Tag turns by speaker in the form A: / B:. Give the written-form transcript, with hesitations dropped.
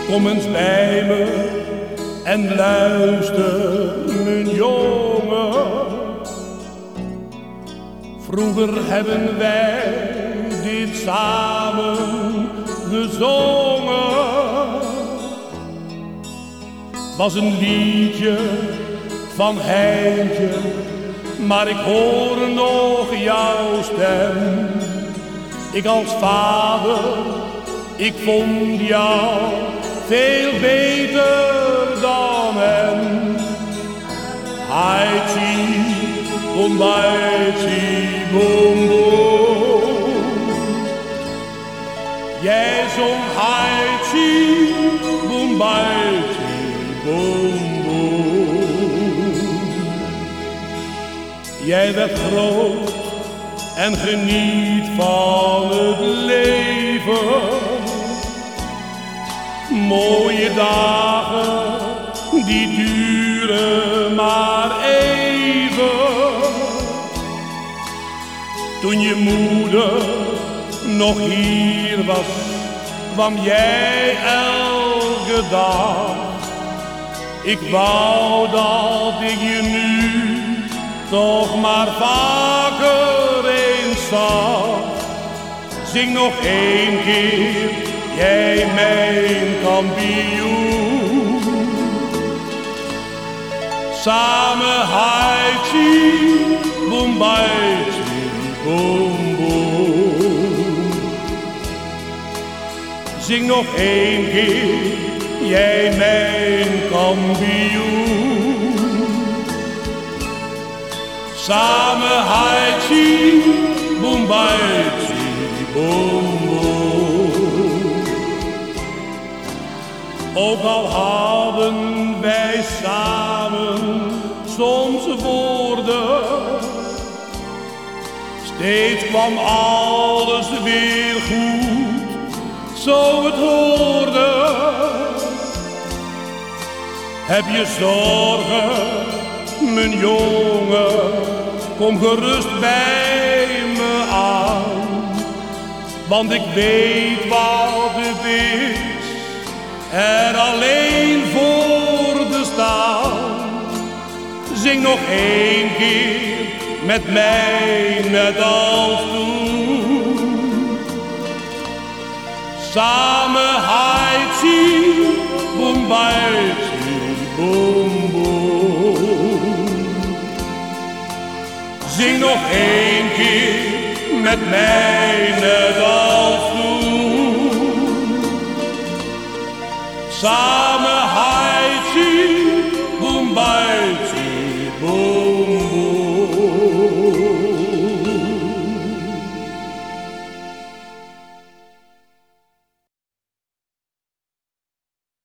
A: Kom eens bij me en luister, mijn jongen. Vroeger hebben wij dit samen gezongen. Was een liedje van Heintje, maar ik hoor nog jouw stem. Ik als vader, ik vond jou veel beter dan hem. Haitje, bombajtje, boom boom. Jij zong haitje, bombajtje, boom boom. Jij werd groot en geniet van het leven. Mooie dagen, die duren maar even. Toen je moeder nog hier was, kwam jij elke dag. Ik wou dat ik je nu toch maar vaker eens zag. Zing nog één keer, jij mijn kampioen. Samen haitje, bombajtje, boom boom. Zing nog één keer, jij mijn kampioen. Samen haitje, bombajtje, boom boom. Ook al hadden wij samen soms woorden, steeds kwam alles weer goed, zo het hoorde. Heb je zorgen, mijn jongen, kom gerust bij me aan. Want ik weet wat het is, er alleen voor te staan. Zing nog één keer met mij net als toen. Samen haitje, bombajtje, boom boom. Zing nog één keer met mij net als toen. Samen